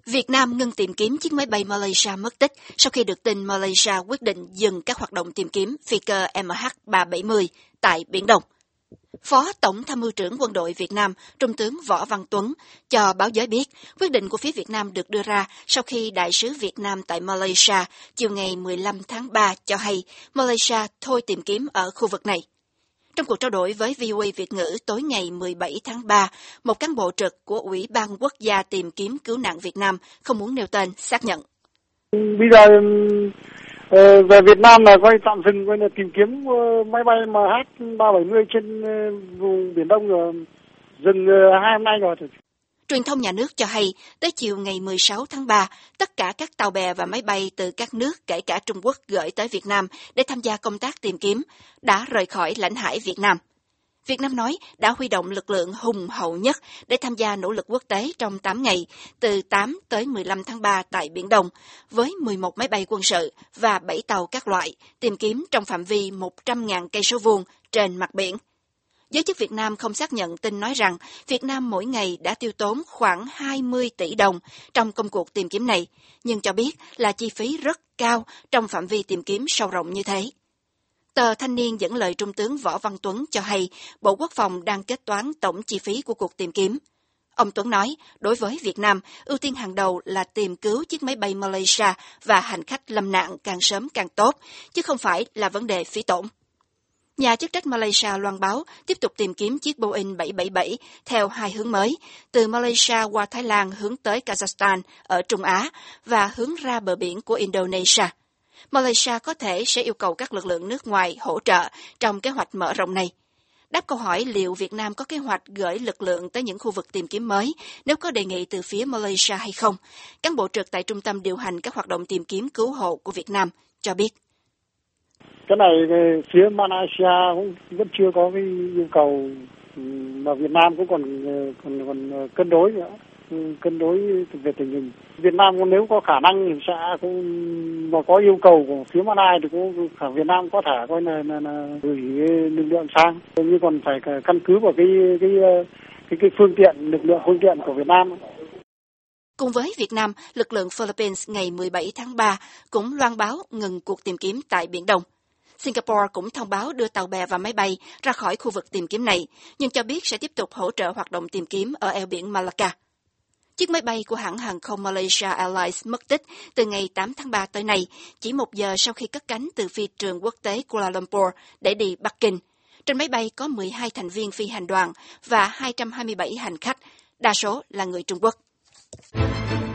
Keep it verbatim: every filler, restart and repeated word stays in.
Việt Nam ngưng tìm kiếm chiếc máy bay Malaysia mất tích sau khi được tin Malaysia quyết định dừng các hoạt động tìm kiếm phi cơ M H ba bảy mươi tại Biển Đông. Phó Tổng Tham mưu trưởng Quân đội Việt Nam, Trung tướng Võ Văn Tuấn, cho báo giới biết quyết định của phía Việt Nam được đưa ra sau khi Đại sứ Việt Nam tại Malaysia chiều ngày mười lăm tháng ba cho hay Malaysia thôi tìm kiếm ở khu vực này. Trong cuộc trao đổi với vê o a Việt ngữ tối ngày mười bảy tháng ba, một cán bộ trực của Ủy ban Quốc gia tìm kiếm cứu nạn Việt Nam không muốn nêu tên xác nhận. Bây giờ về Việt Nam là coi tạm dừng coi là tìm kiếm máy bay M H ba bảy mươi trên vùng Biển Đông rồi, dừng hai hôm nay rồi. Truyền thông nhà nước cho hay, tới chiều ngày mười sáu tháng ba, tất cả các tàu bè và máy bay từ các nước kể cả Trung Quốc gửi tới Việt Nam để tham gia công tác tìm kiếm đã rời khỏi lãnh hải Việt Nam. Việt Nam nói đã huy động lực lượng hùng hậu nhất để tham gia nỗ lực quốc tế trong tám ngày, từ tám tới mười lăm tháng ba tại Biển Đông, với mười một máy bay quân sự và bảy tàu các loại, tìm kiếm trong phạm vi một trăm nghìn cây số vuông trên mặt biển. Giới chức Việt Nam không xác nhận tin nói rằng Việt Nam mỗi ngày đã tiêu tốn khoảng hai mươi tỷ đồng trong công cuộc tìm kiếm này, nhưng cho biết là chi phí rất cao trong phạm vi tìm kiếm sâu rộng như thế. Tờ Thanh niên dẫn lời Trung tướng Võ Văn Tuấn cho hay Bộ Quốc phòng đang kết toán tổng chi phí của cuộc tìm kiếm. Ông Tuấn nói, đối với Việt Nam, ưu tiên hàng đầu là tìm cứu chiếc máy bay Malaysia và hành khách lâm nạn càng sớm càng tốt, chứ không phải là vấn đề phí tổn. Nhà chức trách Malaysia loan báo tiếp tục tìm kiếm chiếc Boeing bảy bảy bảy theo hai hướng mới, từ Malaysia qua Thái Lan hướng tới Kazakhstan ở Trung Á và hướng ra bờ biển của Indonesia. Malaysia có thể sẽ yêu cầu các lực lượng nước ngoài hỗ trợ trong kế hoạch mở rộng này. Đáp câu hỏi liệu Việt Nam có kế hoạch gửi lực lượng tới những khu vực tìm kiếm mới nếu có đề nghị từ phía Malaysia hay không, cán bộ trực tại Trung tâm điều hành các hoạt động tìm kiếm cứu hộ của Việt Nam cho biết. Cái này phía Malaysia cũng vẫn chưa có cái yêu cầu, mà Việt Nam cũng còn còn còn cân đối nữa, cân đối về tình hình. Việt Nam nếu có khả năng thì sẽ cũng mà có yêu cầu của phía Malaysia thì cũng cả Việt Nam có thể coi là, là, là gửi lực lượng sang, nhưng còn phải căn cứ vào cái cái cái cái phương tiện lực lượng phương tiện của Việt Nam. Cùng với Việt Nam, lực lượng Philippines ngày mười bảy tháng ba cũng loan báo ngừng cuộc tìm kiếm tại Biển Đông. Singapore cũng thông báo đưa tàu bè và máy bay ra khỏi khu vực tìm kiếm này, nhưng cho biết sẽ tiếp tục hỗ trợ hoạt động tìm kiếm ở eo biển Malacca. Chiếc máy bay của hãng hàng không Malaysia Airlines mất tích từ ngày tám tháng ba tới nay, chỉ một giờ sau khi cất cánh từ phi trường quốc tế Kuala Lumpur để đi Bắc Kinh. Trên máy bay có mười hai thành viên phi hành đoàn và hai trăm hai mươi bảy hành khách, đa số là người Trung Quốc.